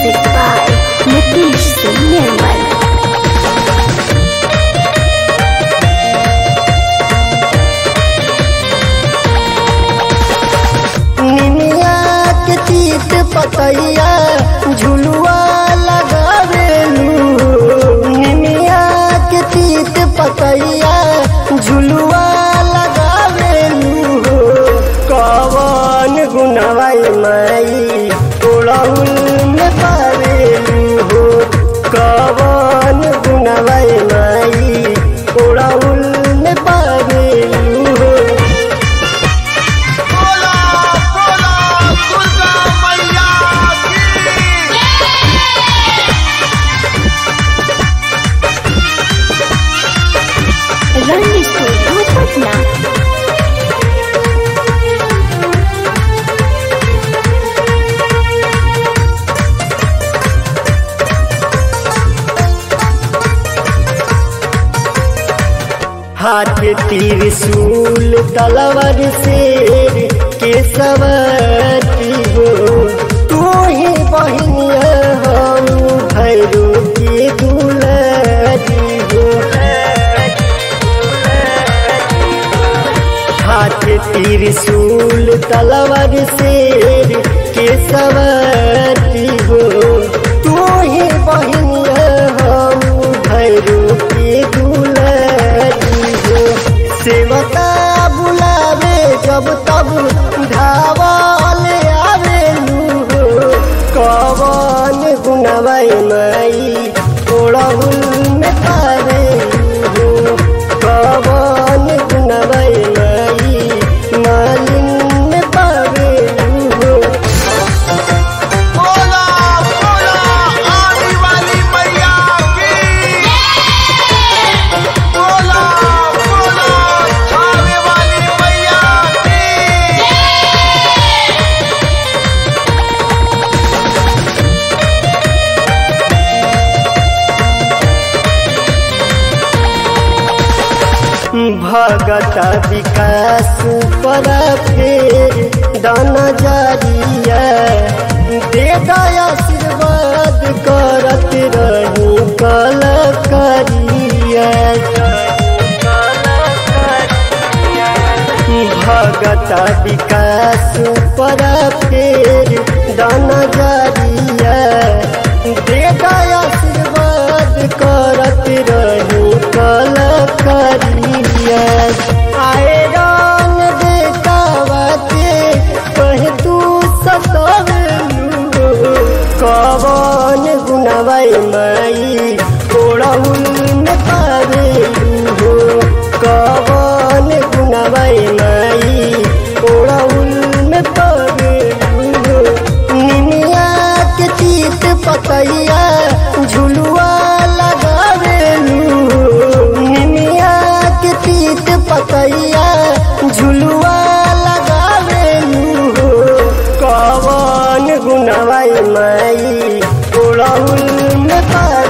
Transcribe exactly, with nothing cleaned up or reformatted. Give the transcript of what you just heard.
Music by Nitish Singh Nirmal. निमिया के तीत पतैया झुलुआ लगावेलू, निमिया के तीत पतैया झुलुआ लगावेलू। कवन गुनवाई माई ओढ़ौल में पावेलू हो, कवन गुनवाई माई ओढ़ौल में पावेलू हो। Run Studio Patna. हाथ त्रिशूल तलवार शेर के सवारी हो, तू ही बहिनिया हम भैरू की दुलारी हो। हाथ त्रिशूल तलवार शेर के सवारी हो, तू ही बहिनिया हम भैरू की दुलारी हो। सेवका बुलावे जब तब धावल आवेलू हो, कवन गुनवाई माई ओढ़ौल में पावेलू हो, कवन गुनवाई माई मालिन में पावेलू हो। बोला बोला आने वाली मैया की, बोला बोला आने वाली मैया की। भगत विकास पर फेर दाना जारिया, दे दया आशीर्वाद करत रही कल करिया। भगत विकास पर फेर दाना जारिया, दे दया आशीर्वाद करत रही कल करिया। आए रंग देतावा के कहे तू सतावेलू हो, कवन गुनवाई माई ओढ़ौल में पावेलू हो, कवन गुनवाई माई ओढ़ौल में पावेलू हो। निमिया के तीत पतैया झुलुआ लगावेलू, निमिया के तीत पतैया झुलुआ लगावेलू हो, कवन गुनवाई माई ओढ़ौल में पा